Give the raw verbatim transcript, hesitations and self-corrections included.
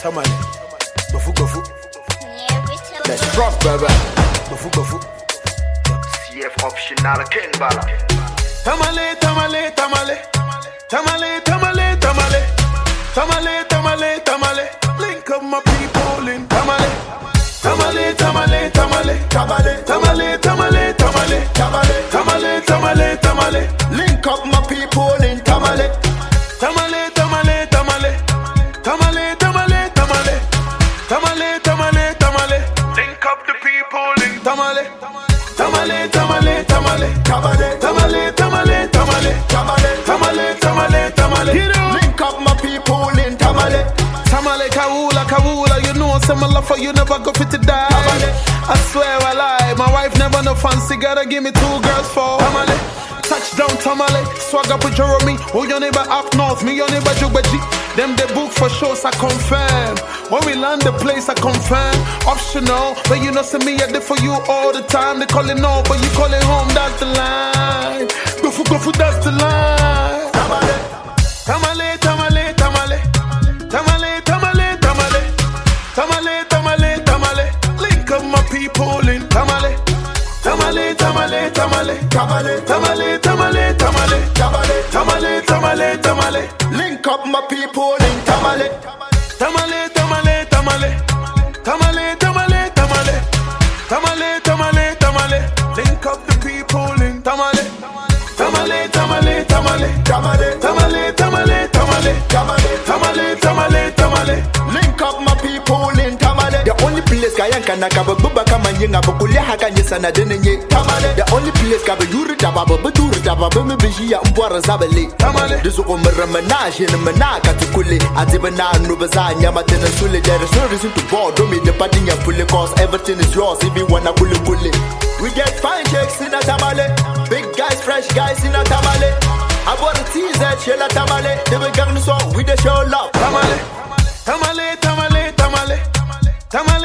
Tamale, Bafu Bafu. Let's rock, brother. Bafu Bafu. C F optional Ken Bala. Tamale, tamale, tamale. Tamale, tamale, tamale. Tamale, tamale, tamale. Link up my people in Tamale. Tamale, tamale, tamale. Tamale, tamale, tamale, tamale. Tamale, tamale, tamale, tamale. Link up my people in Tamale. Tamale, tamale, tamale. Tamale, tamale, tamale. Tamale, tamale, tamale. Link up the people in Tamale. Tamale, tamale, tamale. Tamale, tamale, tamale, tamale. Tamale, tamale, tamale, tamale. Link up my people in Tamale. Tamale, Kawula, Kawula, you know some love for you never go fit to die. Tamale. I swear I lie, my wife never no fancy, gotta give me two girls for Tamale. Touchdown Tamale, swag up with Jeremy. Oh, your neighbor up north, me your neighbor Jubaji. Them the book for shows, I confirm. When we land the place, I confirm. Optional, but you know, see me, I did for you all the time. They call it no, but you call it home, that's the line. Go for, go for, that's the line. Tamale. Tamale, tamale, tamale. Tamale, tamale, tamale. Tamale, tamale, tamale. Link up my people in Tamale. Tamale, tamale, tamale. Tamale, tamale, tamale, tamale. Tamale, tamale, tamale, tamale. Link up my people in Tamale. Tamale, tamale, tamale. Tamale, tamale, tamale. Tamale, tamale, tamale. Link up the people in Tamale. Tamale, tamale, tamale. Tamale, tamale, tamale, tamale. Tamale, tamale, tamale, tamale. Link up my people in Tamale. The only place Kayanka Nakaba Bubaka Manyanga Bukulia Hakanyasana Denye Tamale. The only place Kaba Yuri Daba Butur Daba Bumibia Umbara Zabale Tamale. This is Umara Menage in Manaka to Kuli Azibana Nubazanya Matena Sule. There is no reason to board me the Padinga fully cause everything is yours if you wanna Kuli Kuli. We get fine checks in a Tamale. Big guys, fresh guys in a Tamale. I bought a T-Z, Shella Tamale. They were going to song with the show love Tamale, tamale, tamale, tamale. Tamale.